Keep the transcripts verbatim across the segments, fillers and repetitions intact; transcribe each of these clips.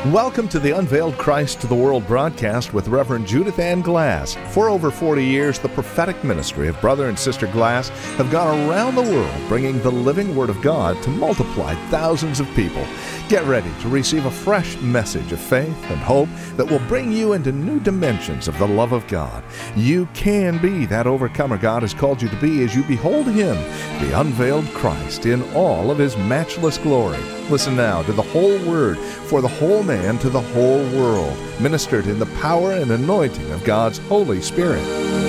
Welcome to the Unveiled Christ to the World broadcast with Reverend Judith Ann Glass. For over forty years, the prophetic ministry of Brother and Sister Glass have gone around the world bringing the living Word of God to multiply thousands of people. Get ready to receive a fresh message of faith and hope that will bring you into new dimensions of the love of God. You can be that overcomer God has called you to be as you behold Him, the unveiled Christ, in all of His matchless glory. Listen now to the whole Word for the whole man to the whole world, ministered in the power and anointing of God's Holy Spirit.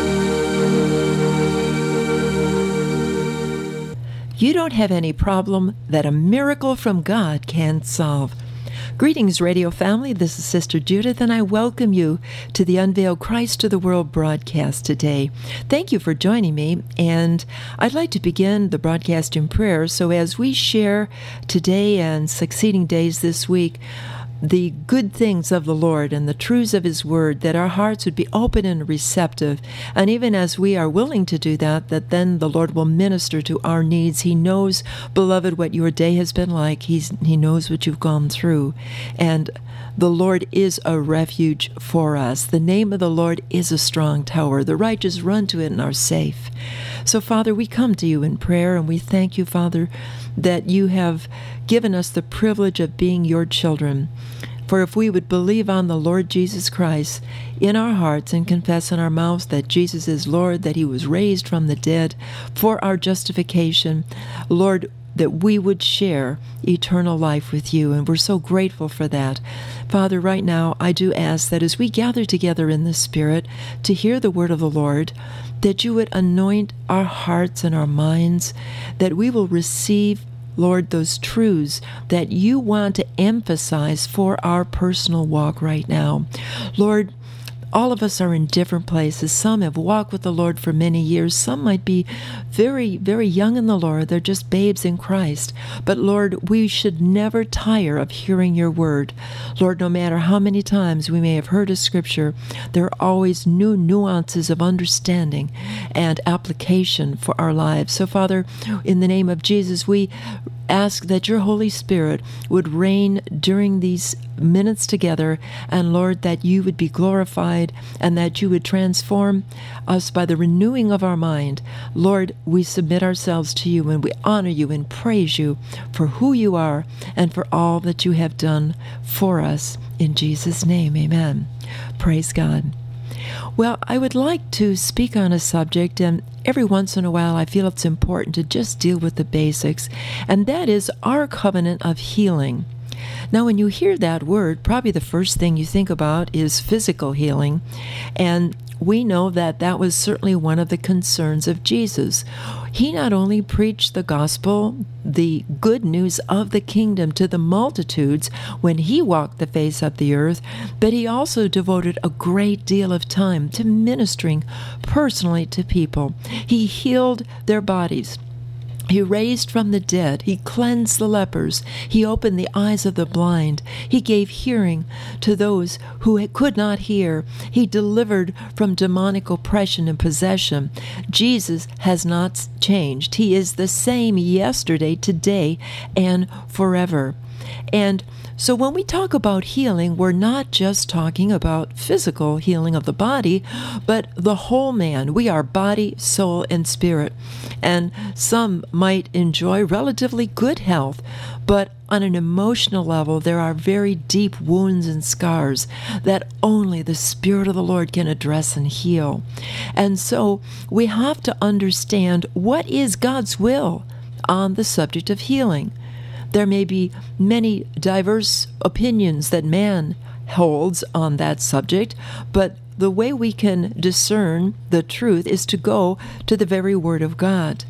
You don't have any problem that a miracle from God can't solve. Greetings, radio family. This is Sister Judith, and I welcome you to the Unveiled Christ to the World broadcast today. Thank you for joining me, and I'd like to begin the broadcast in prayer. So as we share today and succeeding days this week, the good things of the Lord and the truths of His Word, that our hearts would be open and receptive. And even as we are willing to do that, that then the Lord will minister to our needs. He knows, beloved, what your day has been like. He's, he knows what you've gone through. And the Lord is a refuge for us. The name of the Lord is a strong tower. The righteous run to it and are safe. So, Father, we come to you in prayer, and we thank you, Father, that you have given us the privilege of being your children. For if we would believe on the Lord Jesus Christ in our hearts and confess in our mouths that Jesus is Lord, that He was raised from the dead for our justification, Lord, that we would share eternal life with you, and we're so grateful for that. Father, right now, I do ask that as we gather together in the Spirit to hear the word of the Lord, that you would anoint our hearts and our minds, that we will receive, Lord, those truths that you want to emphasize for our personal walk right now. Lord, all of us are in different places. Some have walked with the Lord for many years. Some might be very, very young in the Lord. They're just babes in Christ. But Lord, we should never tire of hearing your word. Lord, no matter how many times we may have heard a scripture, there are always new nuances of understanding and application for our lives. So, Father, in the name of Jesus, we ask that your Holy Spirit would reign during these minutes together, and Lord, that you would be glorified and that you would transform us by the renewing of our mind. Lord, we submit ourselves to you, and we honor you and praise you for who you are and for all that you have done for us. In Jesus' name, amen. Praise God. Well, I would like to speak on a subject, and every once in a while I feel it's important to just deal with the basics, and that is our covenant of healing. Now, when you hear that word, probably the first thing you think about is physical healing, and we know that that was certainly one of the concerns of Jesus. He not only preached the gospel, the good news of the kingdom to the multitudes when he walked the face of the earth, but he also devoted a great deal of time to ministering personally to people. He healed their bodies. He raised from the dead. He cleansed the lepers. He opened the eyes of the blind. He gave hearing to those who could not hear. He delivered from demonic oppression and possession. Jesus has not changed. He is the same yesterday, today, and forever. And so when we talk about healing, we're not just talking about physical healing of the body, but the whole man. We are body, soul, and spirit. And some might enjoy relatively good health, but on an emotional level, there are very deep wounds and scars that only the Spirit of the Lord can address and heal. And so we have to understand what is God's will on the subject of healing. There may be many diverse opinions that man holds on that subject, but the way we can discern the truth is to go to the very Word of God.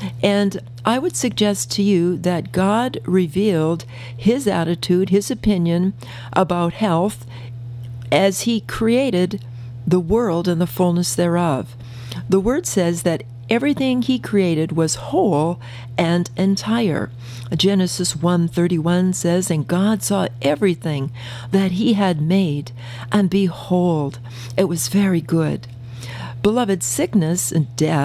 And I would suggest to you that God revealed His attitude, His opinion about health as He created the world and the fullness thereof. The Word says that everything He created was whole and entire. Genesis one thirty-one says, "And God saw everything that He had made, and behold, it was very good." Beloved, sickness and death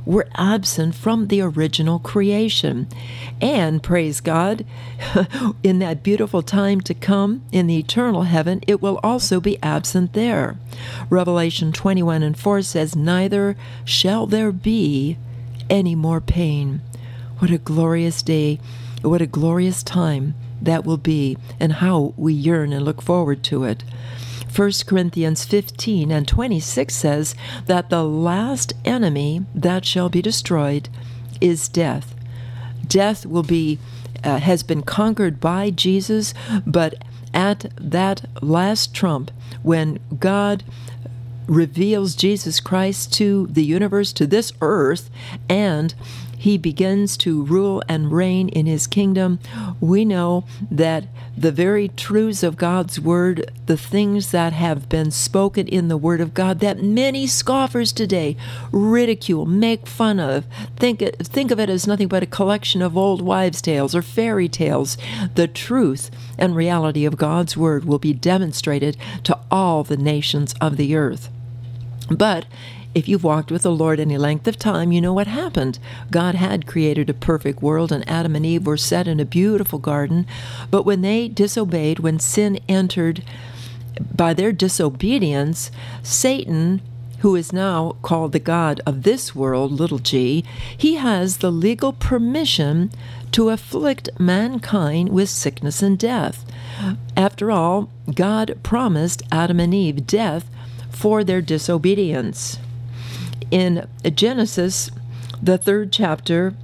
were absent from the original creation. And, praise God, in that beautiful time to come, in the eternal heaven, it will also be absent there. Revelation twenty-one and four says, "Neither shall there be any more pain." What a glorious day, what a glorious time that will be, and how we yearn and look forward to it. First Corinthians fifteen and twenty-six says that the last enemy that shall be destroyed is death. Death will be uh, has been conquered by Jesus, but at that last trump, when God reveals Jesus Christ to the universe, to this earth, and he begins to rule and reign in his kingdom, we know that the very truths of God's word, the things that have been spoken in the word of God that many scoffers today ridicule, make fun of, think it, think of it as nothing but a collection of old wives' tales or fairy tales, the truth and reality of God's word will be demonstrated to all the nations of the earth. But if you've walked with the Lord any length of time, you know what happened. God had created a perfect world, and Adam and Eve were set in a beautiful garden. But when they disobeyed, when sin entered by their disobedience, Satan, who is now called the god of this world, little g, he has the legal permission to afflict mankind with sickness and death. After all, God promised Adam and Eve death for their disobedience. In Genesis, the third chapter,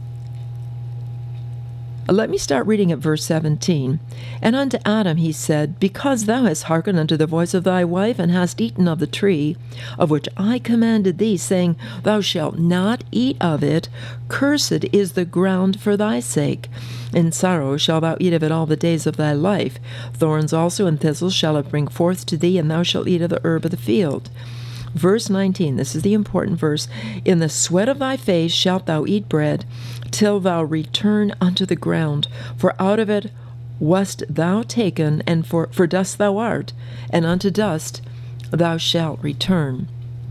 let me start reading at verse seventeen. "And unto Adam he said, Because thou hast hearkened unto the voice of thy wife, and hast eaten of the tree, of which I commanded thee, saying, Thou shalt not eat of it, cursed is the ground for thy sake. In sorrow shalt thou eat of it all the days of thy life. Thorns also and thistles shall it bring forth to thee, and thou shalt eat of the herb of the field." Verse nineteen, this is the important verse. "In the sweat of thy face shalt thou eat bread, till thou return unto the ground. For out of it wast thou taken, and for, for dust thou art, and unto dust thou shalt return."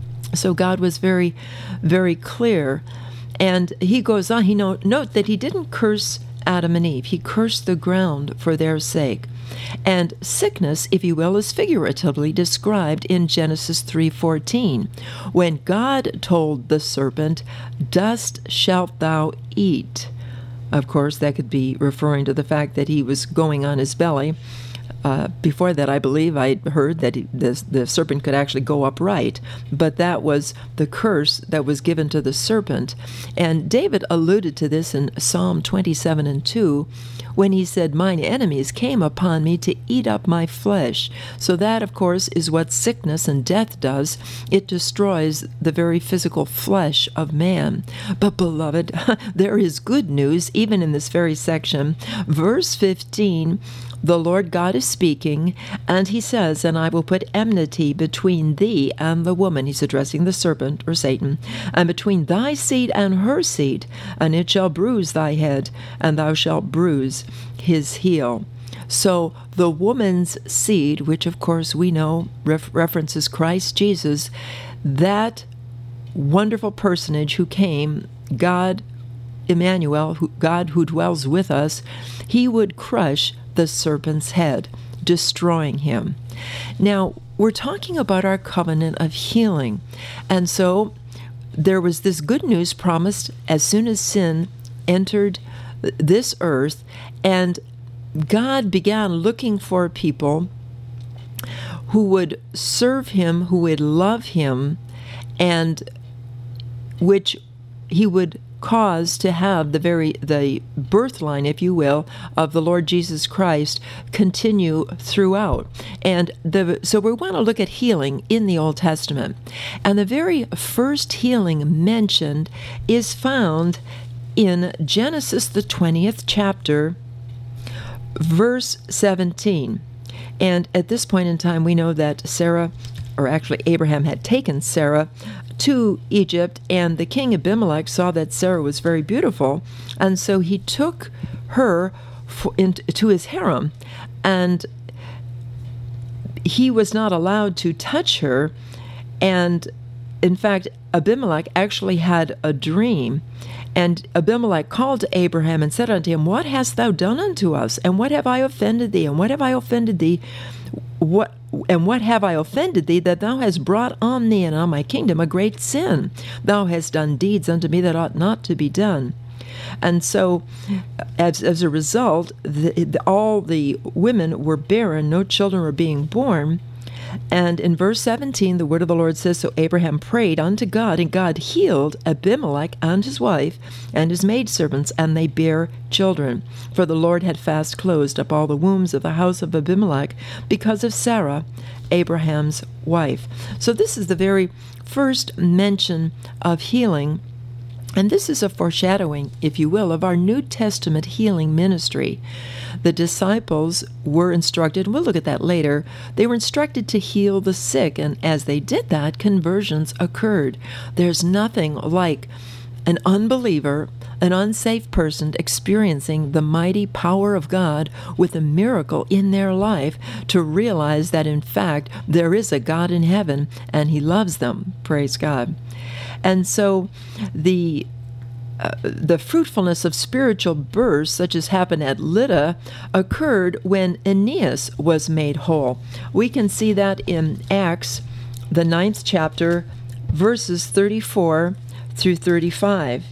So God was very, very clear. And he goes on, he note, note that he didn't curse Adam and Eve. He cursed the ground for their sake. And sickness, if you will, is figuratively described in Genesis three fourteen, when God told the serpent, "Dust shalt thou eat." Of course, that could be referring to the fact that he was going on his belly. Uh, before that, I believe I heard that he, the, the serpent could actually go upright, but that was the curse that was given to the serpent. And David alluded to this in Psalm twenty-seven and two, when he said, "Mine enemies came upon me to eat up my flesh." So that, of course, is what sickness and death does. It destroys the very physical flesh of man. But, beloved, there is good news even in this very section. Verse fifteen, the Lord God is speaking, and he says, "And I will put enmity between thee and the woman," he's addressing the serpent, or Satan, "and between thy seed and her seed, and it shall bruise thy head, and thou shalt bruise his heel." So the woman's seed, which of course we know ref- references Christ Jesus, that wonderful personage who came, God Emmanuel, who, God who dwells with us, he would crush the serpent's head, destroying him. Now, we're talking about our covenant of healing. And so there was this good news promised as soon as sin entered this earth, and God began looking for people who would serve him, who would love him, and which he would cause to have the very the birth line, if you will, of the Lord Jesus Christ continue throughout. And the so we want to look at healing in the Old Testament. And the very first healing mentioned is found in Genesis, the twentieth chapter, verse seventeen. And at this point in time, we know that Sarah, or actually Abraham, had taken Sarah to Egypt, and the king Abimelech saw that Sarah was very beautiful, and so he took her for, into his harem, and he was not allowed to touch her, and in fact, Abimelech actually had a dream, and Abimelech called to Abraham and said unto him, What hast thou done unto us? And what have I offended thee? And what have I offended thee? What and what have I offended thee, that thou hast brought on thee and on my kingdom a great sin? Thou hast done deeds unto me that ought not to be done. And so, as, as a result, the, the, all the women were barren, no children were being born. And in verse seventeen, the word of the Lord says, So Abraham prayed unto God, and God healed Abimelech and his wife and his maidservants, and they bare children. For the Lord had fast closed up all the wombs of the house of Abimelech because of Sarah, Abraham's wife. So this is the very first mention of healing. And this is a foreshadowing, if you will, of our New Testament healing ministry. The disciples were instructed, and we'll look at that later, they were instructed to heal the sick, and as they did that, conversions occurred. There's nothing like an unbeliever, an unsafe person experiencing the mighty power of God with a miracle in their life to realize that, in fact, there is a God in heaven, and He loves them. Praise God. And so the uh, the fruitfulness of spiritual births, such as happened at Lydda, occurred when Aeneas was made whole. We can see that in Acts, the ninth chapter, verses thirty-four through thirty-five.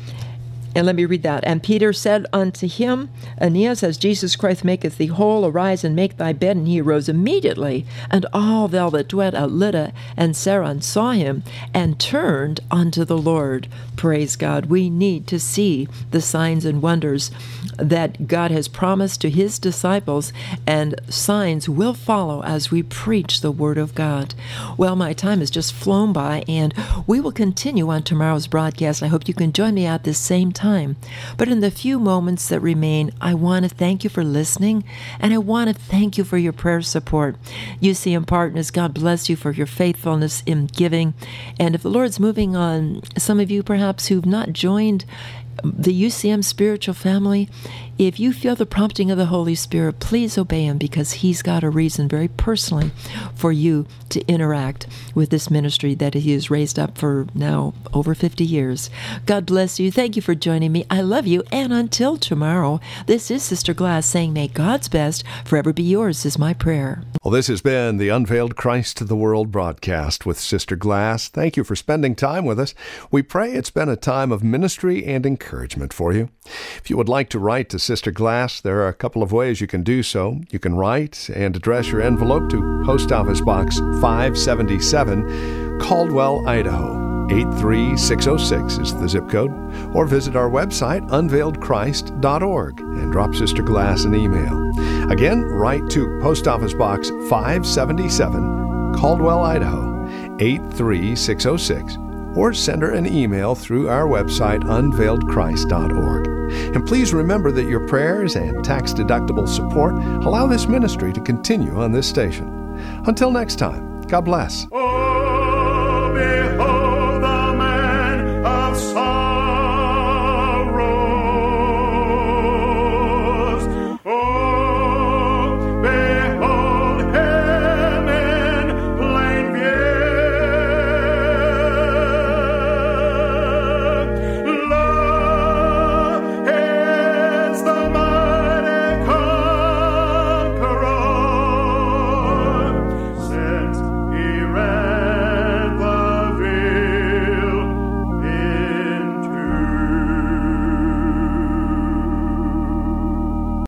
And let me read that. And Peter said unto him, Aeneas, as Jesus Christ maketh thee whole, arise and make thy bed. And he arose immediately. And all they that dwelt at Lydda and Saron saw him, and turned unto the Lord. Praise God. We need to see the signs and wonders that God has promised to His disciples, and signs will follow as we preach the Word of God. Well, my time has just flown by, and we will continue on tomorrow's broadcast. I hope you can join me at this same time. Time. But in the few moments that remain, I want to thank you for listening, and I want to thank you for your prayer support. U C M Partners, God bless you for your faithfulness in giving. And if the Lord's moving on some of you perhaps who've not joined the U C M spiritual family, if you feel the prompting of the Holy Spirit, please obey Him, because He's got a reason very personally for you to interact with this ministry that He has raised up for now over fifty years. God bless you. Thank you for joining me. I love you. And until tomorrow, this is Sister Glass saying, may God's best forever be yours is my prayer. Well, this has been the Unveiled Christ to the World broadcast with Sister Glass. Thank you for spending time with us. We pray it's been a time of ministry and encouragement for you. If you would like to write to Sister Glass, there are a couple of ways you can do so. You can write and address your envelope to Post Office Box five seventy-seven, Caldwell, Idaho. eight three six oh six is the zip code. Or visit our website, unveiled christ dot org, and drop Sister Glass an email. Again, write to Post Office Box five seventy-seven, Caldwell, Idaho, eight three six oh six. Or send her an email through our website, unveiled christ dot org. And please remember that your prayers and tax-deductible support allow this ministry to continue on this station. Until next time, God bless.